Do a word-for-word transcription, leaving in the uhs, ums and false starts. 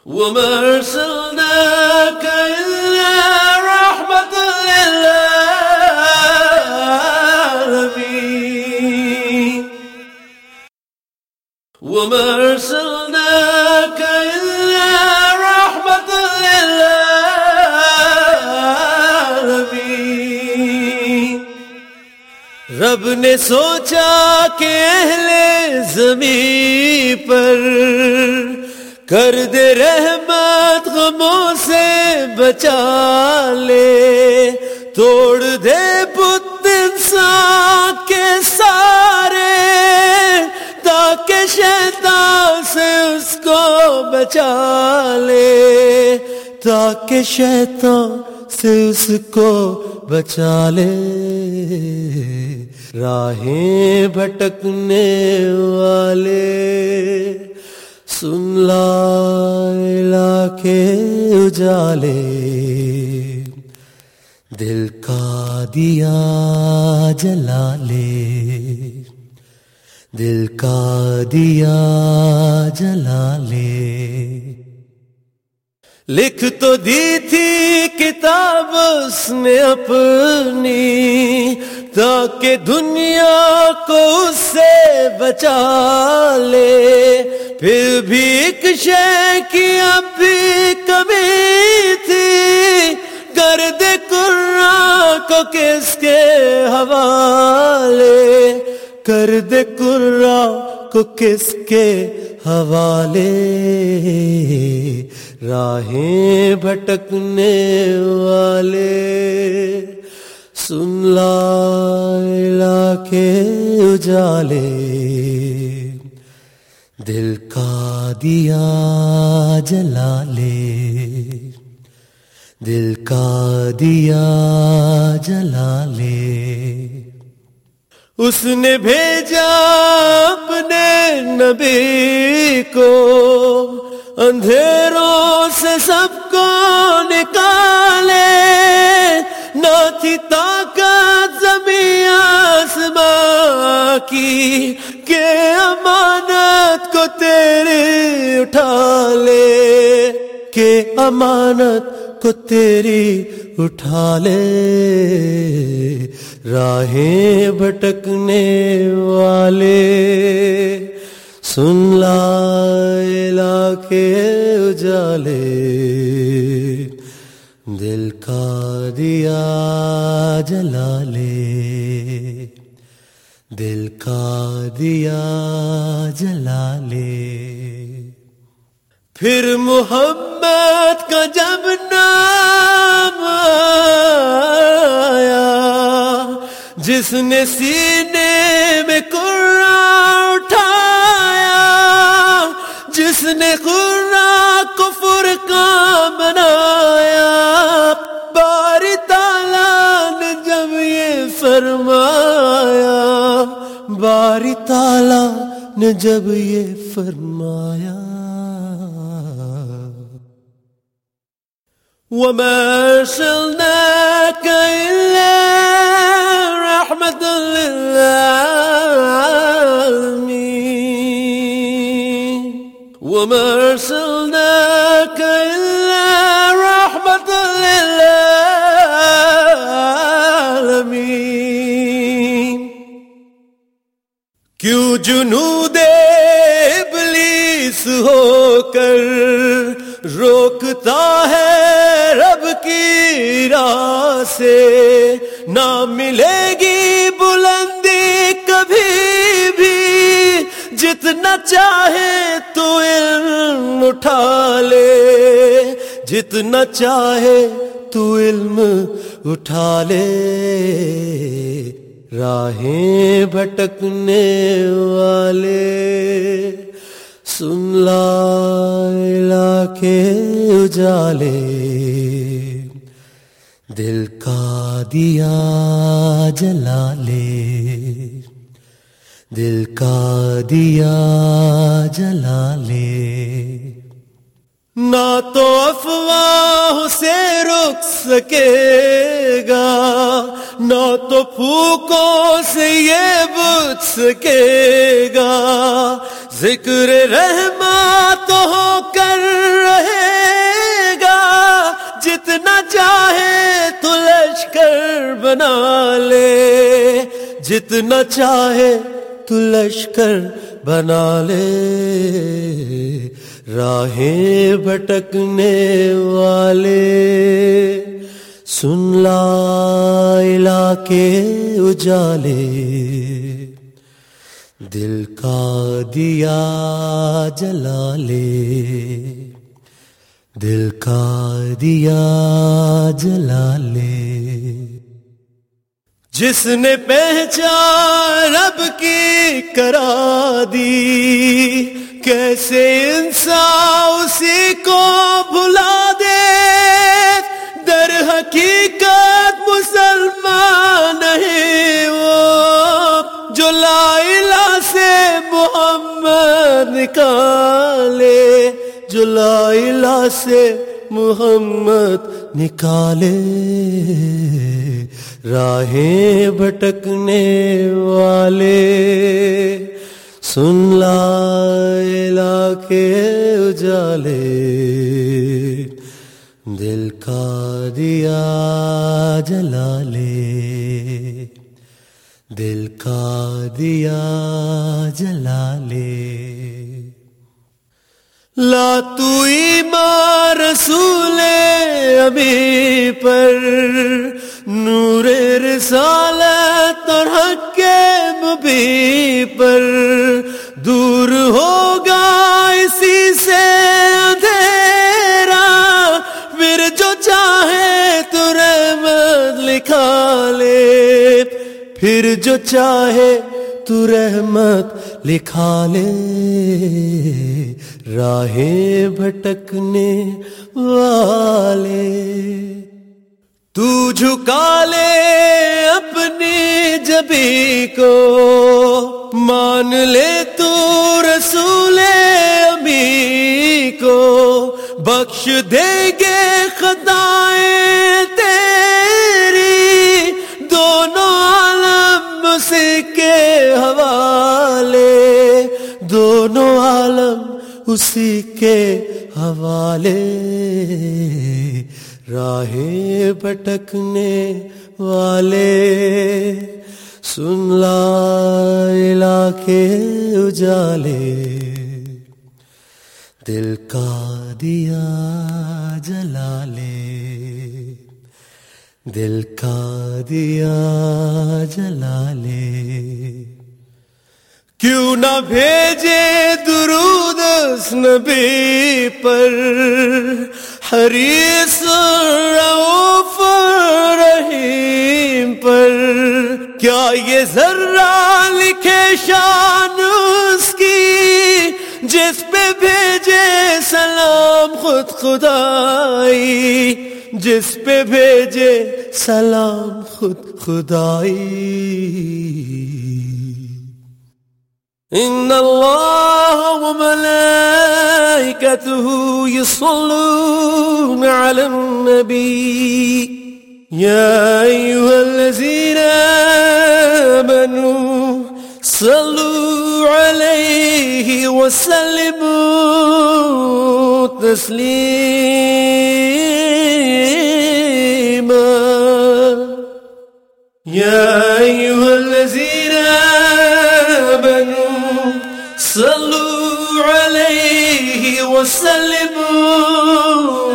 وما أرسلناك إلا رحمة للعالمين وما أرسلناك إلا رحمة للعالمين رب نے سوچا کہ اہل زمین پر کر دے رحمت غموں سے بچا لے توڑ دے بت انسان کے سارے تاکہ شیطان سے اس کو بچا لے تاکہ شیطان سے اس کو بچا لے راہیں بھٹکنے والے سن لا الہ کے اجالے دل کا دیا جلا لے دل کا دیا جلا لے لکھ تو دی تھی کتاب اس نے اپنی تاکہ دنیا کو اس سے بچا لے پھر بھی ایک شے کی اب بھی کمی تھی کر دے قرآن کو کس کے حوالے کر دے قرآن کو کس کے حوالے راہیں بھٹکنے والے سن لا الہ کے اجالے دل کا دیا جلا لے دل کا دیا جلا لے اس نے بھیجا اپنے نبی کو اندھیروں سے سب کو نکالے نہ تھی طاقت زمین آسمان کی کہ امانت کو تیری اٹھا لے کہ امانت کو تیری اٹھا لے راہیں بھٹکنے والے سن لا الہ کے اجالے دل کا دیا جلا لے دل کا دیا جلا لے پھر محمد کا جب نام آیا جس نے سینے میں قرآن اٹھایا جس نے قرآن کو فرقان بنایا باری تعالیٰ نے جب یہ فرمایا باری تعالیٰ نے جب یہ فرمایا وَمَا أَرْسَلْنَاكَ إِلَّا رَحْمَةً لِلْعَالَمِينَ وَمَا أَرْسَلْنَاكَ إِلَّا رَحْمَةً لِلْعَالَمِينَ کیوں جنود ابلیس ہو کر روکتا ہے رب کی راہ سے نہ ملے گی بلندی کبھی بھی جتنا چاہے تو علم اٹھا لے جتنا چاہے تو علم اٹھا لے راہیں بھٹکنے والے سن لا الہ کے اجالے دل کا دیا جلا لے دل کا دیا جلا لے نہ تو افواہ سے رک سکے گا نہ تو پھوکوں سے یہ بجھ سکے گا ذکر رحمت ہو کر رہے بنا لے، جتنا چاہے تو لشکر بنا لے، راہیں بھٹکنے والے سن لا الہ کے اجالے، دل کا دیا جلا لے، دل کا دیا جلا لے۔ جس نے پہچان رب کی کرا دی، کیسے انسان اسی کو بھلا دے، در حقیقت مسلمان نہیں وہ جو لا الہ سے محمد نکالے، جو لا الہ سے محمد نکالے، راہیں بھٹکنے والے سن لا الہ کے اجالے، دل کا دیا جلا لے، دل کا دیا جلا لے۔ لا تو ایمان رسول ابھی پر، نور رسالت اور حق کے مبین پر، دور ہوگا اسی سے اندھیرا، پھر جو چاہے تو رحمت لکھا لے، پھر جو چاہے تو رحمت لکھا لے، راہیں بھٹکنے والے تو جھکا لے اپنی جبیں کو، مان لے تو رسول امی کو، بخش دیں گے خطائیں تیری، دونوں عالم اسی کے حوالے، دونوں عالم اسی کے حوالے، راہیں بھٹکنے والے سن لا الہ کے اجالے، دل کا دیا جلا لے، دل کا دیا جلا لے۔ کیوں نہ بھیجے درود اس نبی پر، حریص رؤوف رحیم پر، کیا یہ ذرہ لکھے شان اس کی، جس پہ بھیجے سلام خود خدائی، جس پہ بھیجے سلام خود خدائی۔ ان اللہ وملائکتہ یصلون علی النبی یا ایھا الذین آمنوا صلوا علیہ وسلموا تسلیما یا ایھا الذین آمنوا صلوا علیہ وسلموا